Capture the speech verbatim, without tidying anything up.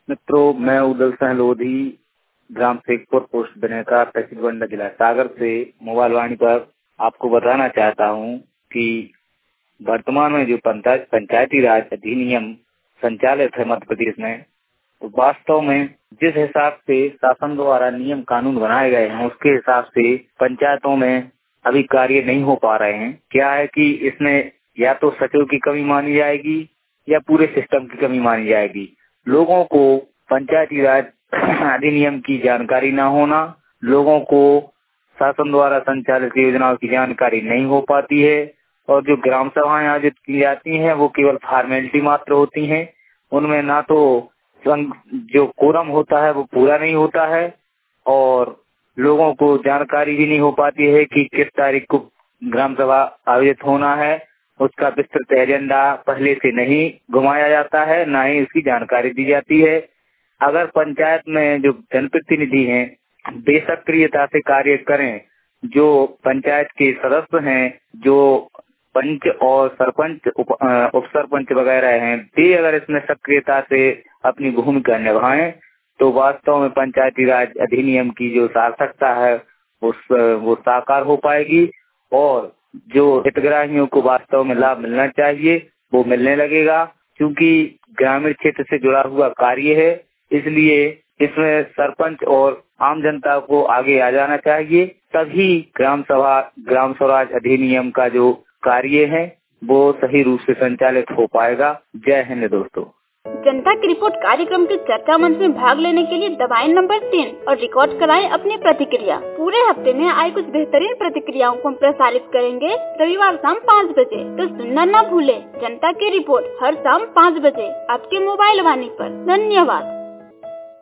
मित्रों, मैं उदल सिंह लोधी, ग्राम शेखपुर, पोस्ट बिनेका, तहसील बंडा, जिला सागर से मोबाइल वाणी पर आपको बताना चाहता हूं कि वर्तमान में जो पंचायत पंचायती राज अधिनियम संचालित है मध्य प्रदेश में, तो वास्तव में जिस हिसाब से शासन द्वारा नियम कानून बनाए गए हैं उसके हिसाब से पंचायतों में अभी कार्य नहीं हो पा रहे हैं। क्या है कि इसमें या तो सचिव की कमी मानी जाएगी या पूरे सिस्टम की कमी मानी जाएगी। लोगों को पंचायती राज अधिनियम की जानकारी न होना, लोगों को शासन द्वारा संचालित योजनाओं की जानकारी नहीं हो पाती है और जो ग्राम सभाएं आयोजित की जाती हैं वो केवल फॉर्मेलिटी मात्र होती हैं। उनमें ना तो जो कोरम होता है वो पूरा नहीं होता है और लोगों को जानकारी भी नहीं हो पाती है कि किस तारीख को ग्राम सभा आयोजित होना है। उसका विस्तृत एजेंडा पहले से नहीं घुमाया जाता है, ना ही उसकी जानकारी दी जाती है। अगर पंचायत में जो जनप्रतिनिधि हैं बेसक्रियता से कार्य करें, जो पंचायत के सदस्य हैं, जो पंच और सरपंच उप, उप सरपंच वगैरह हैं, वे अगर इसमें सक्रियता से अपनी भूमिका निभाएं तो वास्तव में पंचायती राज अधिनियम की जो सार्थकता है उस वो साकार हो पाएगी और जो हितग्राहियों को वास्तव में लाभ मिलना चाहिए वो मिलने लगेगा। क्योंकि ग्रामीण क्षेत्र से जुड़ा हुआ कार्य है, इसलिए इसमें सरपंच और आम जनता को आगे आ जाना चाहिए, तभी ग्राम सभा ग्राम स्वराज अधिनियम का जो कार्य है वो सही रूप से संचालित हो पाएगा। जय हिंद दोस्तों। जनता की रिपोर्ट कार्यक्रम के चर्चा मंच में भाग लेने के लिए दबाएं नंबर तीन और रिकॉर्ड कराएं अपनी प्रतिक्रिया। पूरे हफ्ते में आई कुछ बेहतरीन प्रतिक्रियाओं को हम प्रसारित करेंगे रविवार शाम पाँच बजे, तो सुनना न भूलें। जनता की रिपोर्ट हर शाम पाँच बजे आपके मोबाइल वाणी पर। धन्यवाद।